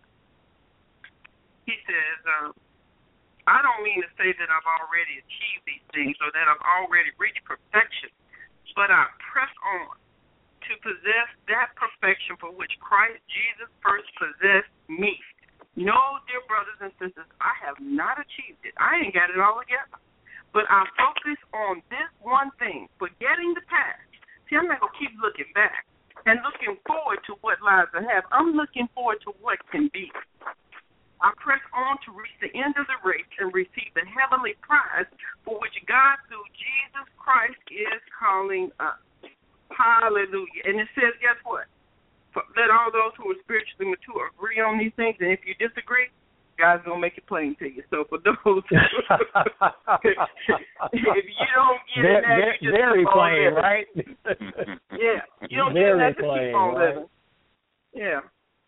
he says, um, I don't mean to say that I've already achieved these things or that I've already reached perfection, but I press on to possess that perfection for which Christ Jesus first possessed me. No, dear brothers and sisters, I have not achieved it. I ain't got it all together. But I focus on this one thing, forgetting the past. See, I'm not going to keep looking back and looking forward to what lies ahead. I'm looking forward to what can be. I press on to reach the end of the race and receive the heavenly prize for which God, through Jesus Christ, is calling us. Hallelujah. And it says, guess what? Let all those who are spiritually mature agree on these things, and if you disagree, God's going to make it plain to you. So for those who, if you don't get very, it, that, you just very keep plain, on living. right? Yeah. You don't very get that, just plain, keep on right? living. Yeah.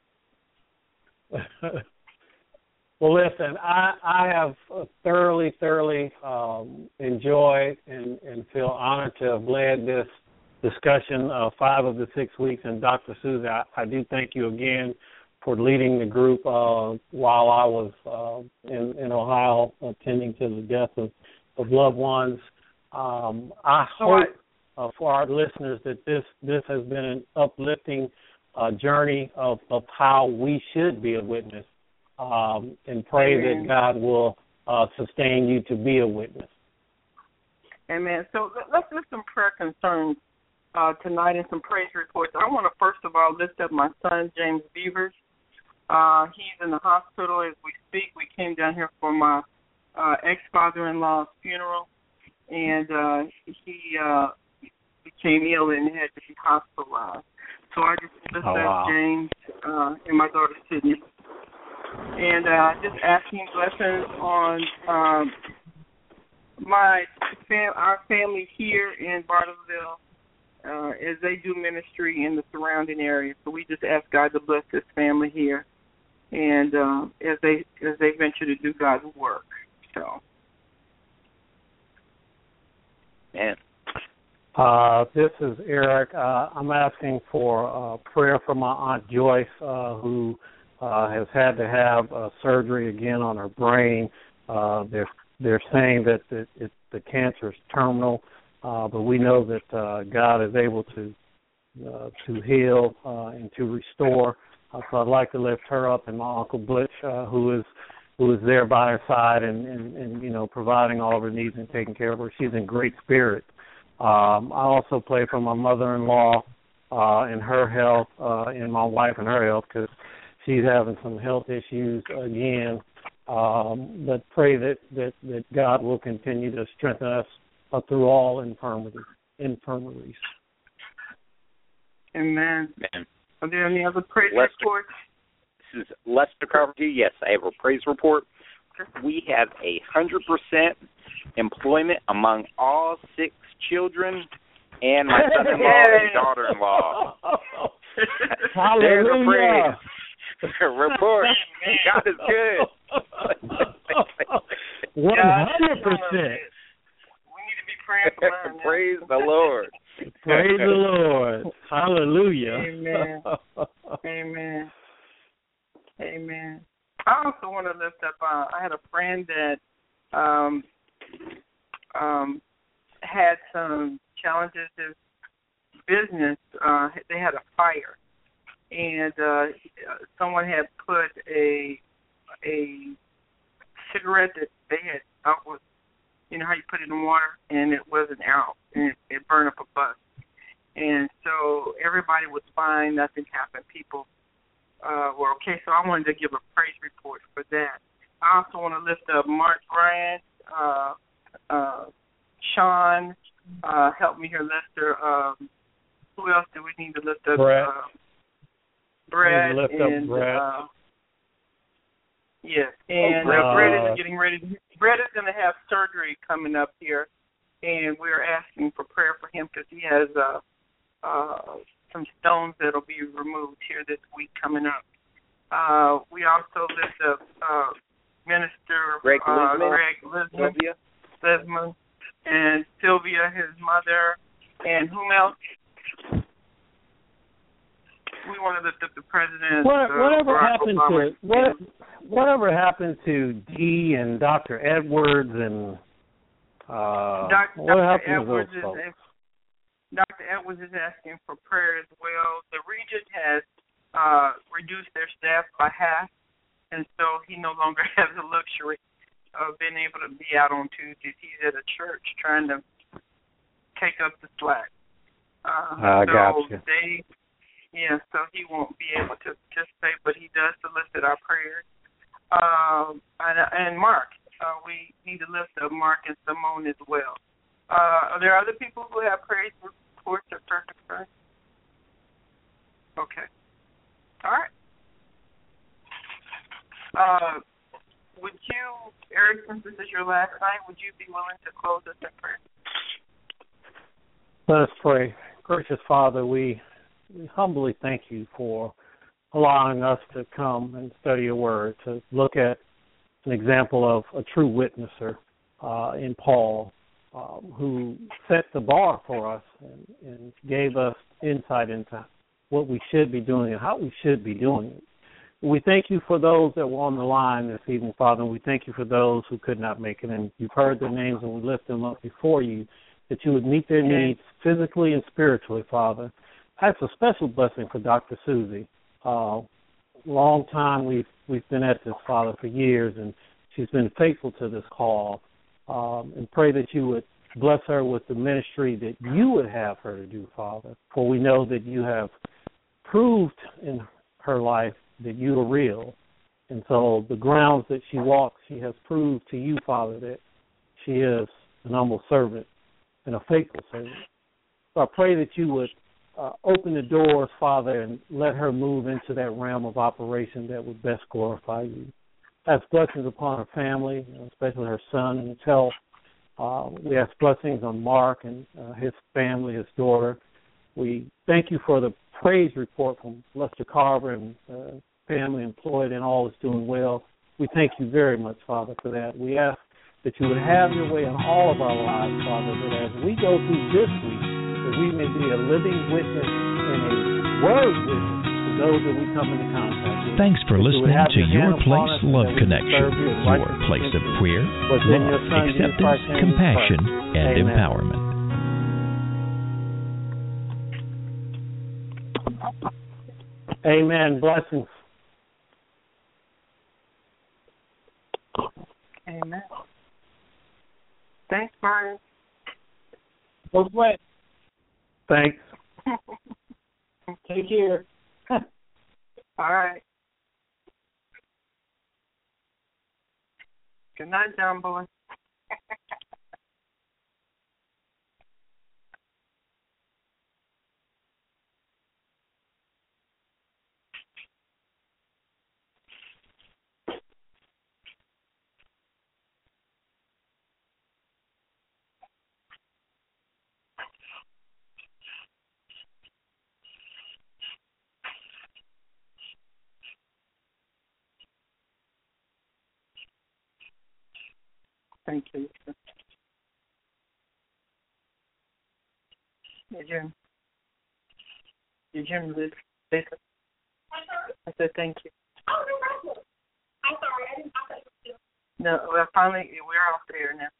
Well, listen, I, I have thoroughly, thoroughly um, enjoyed and, and feel honored to have led this discussion uh, five of the six weeks. And Doctor Susie, I, I do thank you again for leading the group uh, while I was uh, in, in Ohio attending to the death of, of loved ones. Um, I hope uh, for our listeners that this, this has been an uplifting uh, journey of, of how we should be a witness. Um, and pray Amen. That God will uh, sustain you to be a witness. Amen. So let's lift some prayer concerns uh, tonight and some praise reports. I want to first of all lift up my son, James Beavers. Uh, he's in the hospital as we speak. We came down here for my uh, ex-father-in-law's funeral, and uh, he uh, became ill and had to be hospitalized. So I just lift oh, up wow. James uh, and my daughter, Sydney. And uh, just asking blessings on um, my fam- our family here in Bartlesville uh, as they do ministry in the surrounding area. So we just ask God to bless this family here, and uh, as they as they venture to do God's work. So, man. Uh, this is Eric. Uh, I'm asking for uh, prayer for my Aunt Joyce, uh, who. Uh, has had to have uh, surgery again on her brain. Uh, they're they're saying that it, it, the cancer is terminal, uh, but we know that uh, God is able to uh, to heal uh, and to restore. Uh, so I'd like to lift her up, and my Uncle Butch, uh, who is who is there by her side and, and, and you know providing all of her needs and taking care of her. She's in great spirit. Um, I also pray for my mother-in-law uh, and her health, uh, and my wife and her health, because she's having some health issues again, um, but pray that, that, that God will continue to strengthen us uh, through all infirmities. infirmaries. Amen. Amen. Are there any other praise Lester. reports? is Lester Carver. Yes, I have a praise report. We have a hundred percent employment among all six children and my son-in-law and daughter-in-law. There's a praise report. God is good. One hundred percent. We need to be praying for mine now. Praise the Lord. Praise the Lord. Hallelujah. Amen. Amen. Amen. I also want to lift up, uh, I had a friend that um, um, had some challenges in business. Uh, they had a fire, and uh, someone had put a a cigarette that they had out with, you know how you put it in water, and it wasn't out, and it, it burned up a bus. And so everybody was fine, nothing happened. People uh, were okay. So I wanted to give a praise report for that. I also want to lift up Mark Bryant, uh, uh, Sean, uh, help me here, Lester. Um, who else do we need to lift up? Brett. Uh, Brett. Lift and, up Brett. Uh, yes, and uh, uh, Brett is getting ready. Brett is going to have surgery coming up here, and we're asking for prayer for him because he has uh, uh, some stones that will be removed here this week coming up. Uh, we also lift up uh, Minister Greg uh, Lisman, Greg Lisman, Sylvia. Lisman, and Sylvia, his mother, and whom else? We want to lift up the president. What, uh, whatever Barack happened Obama. to what, whatever happened to Dee and Doctor Edwards and uh, Doc, what Doctor happened Edwards to those folks? is, Doctor Edwards is asking for prayer as well. The region has uh, reduced their staff by half, and so he no longer has the luxury of being able to be out on Tuesdays. He's at a church trying to take up the slack. Uh, I so gotcha. they, yeah, so he won't be able to participate, but he does solicit our prayers. Um, and, and Mark, uh, we need to lift up Mark and Simone as well. Uh, are there other people who have praise reports or prayer concerns? Okay. All right. Uh, would you, Eric, since this is your last night, would you be willing to close us in prayer? Let us pray. Gracious Father, we, we humbly thank you for allowing us to come and study your word, to look at an example of a true witnesser uh, in Paul, um, who set the bar for us and, and gave us insight into what we should be doing and how we should be doing it. We thank you for those that were on the line this evening, Father, and we thank you for those who could not make it. And you've heard their names, and we lift them up before you, that you would meet their needs physically and spiritually, Father. That's a special blessing for Doctor Susie. Uh, long time we've we've been at this, Father, for years, and she's been faithful to this call. Um, and pray that you would bless her with the ministry that you would have her to do, Father. For we know that you have proved in her life that you are real. And so the grounds that she walks, she has proved to you, Father, that she is an humble servant and a faithful servant. So I pray that you would uh, open the doors, Father, and let her move into that realm of operation that would best glorify you. Ask blessings upon her family, especially her son and his health. Uh, we ask blessings on Mark and uh, his family, his daughter. We thank you for the praise report from Lester Carver and uh, family employed and all is doing well. We thank you very much, Father, for that. We ask that you would have your way in all of our lives, Father, that as we go through this week, that we may be a living witness and a word witness to those that we come into contact with. Thanks for That you would listening have to your Your hand upon Place us and Love that we can Connection, serve you as your righteous place of and prayer, Was in your love, Son, Jesus acceptance, Christ's name we compassion, pray. and Amen. empowerment. Amen. Blessings. Amen. Thanks, Brian. Both ways. Thanks. Take care. All right. Good night, John Boy. Thank you. Did Jim? Did Jim listen? I said thank you. Oh, no, I'm sorry. I didn't. I thought you were. No, well, finally we're off there now.